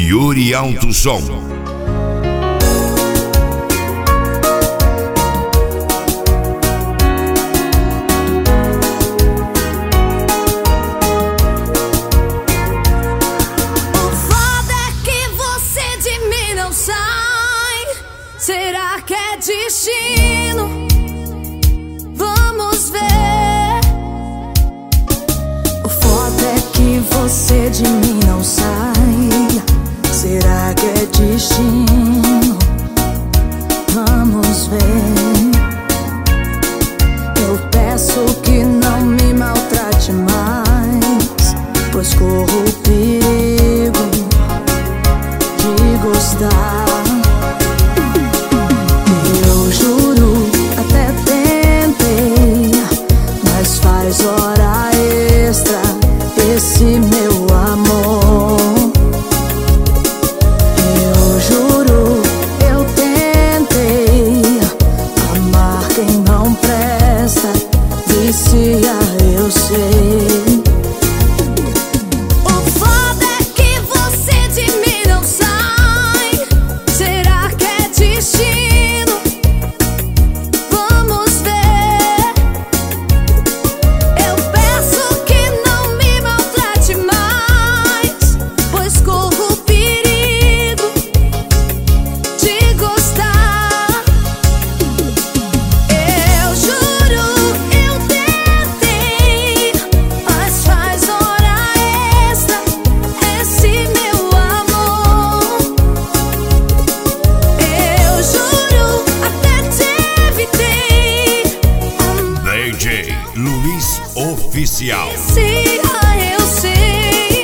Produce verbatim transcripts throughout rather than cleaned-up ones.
Yuri Alto Som. Será que é destino? Vamos ver. O foda é que você de mim não sai. Será que é destino? Vamos ver. Eu peço que não me maltrate mais, pois corro o perigo de gostar. Faz hora extra esse meu amor. Eu juro, eu tentei amar quem não presta, vicia, eu sei. O foda é que você de mim não sai. Será que é destino? Vamos ver. Luiz Oficial. Se eu sei,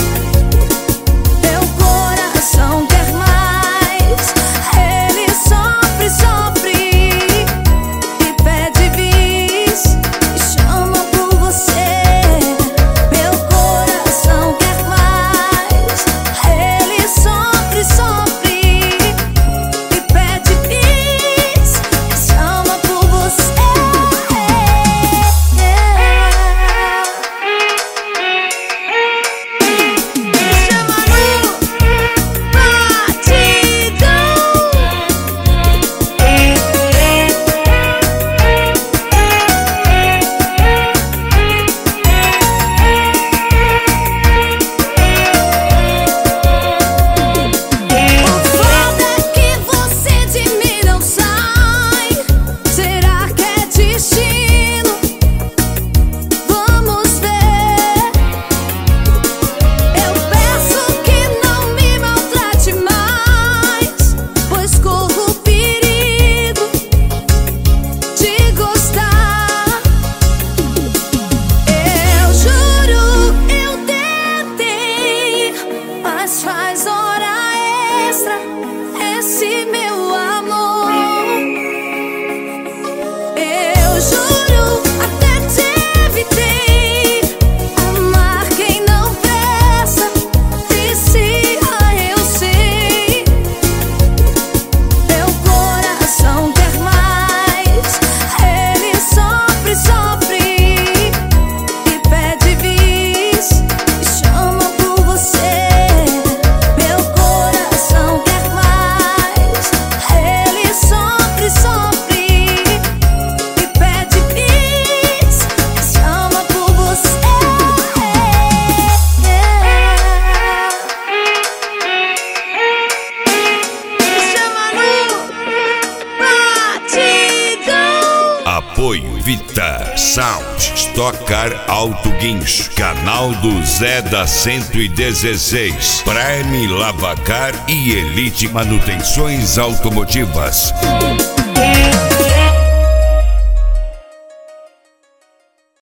meu coração quer mais. Ele sofre, sofre e pede bis, e chama por você. Meu coração quer mais. Ele sofre, sofre e pede bis, e chama por você. Faz hora extra esse meu amor. Eu juro, até te evitei amar quem não presta, vicia, eu sei. Meu coração quer mais. Ele sofre, sofre e pede bis, e chama por você. Apoio Vitar Sound, Stock Car Auto Guincho, canal do Zé da cento e dezesseis, Prime Lavacar e Elite Manutenções Automotivas.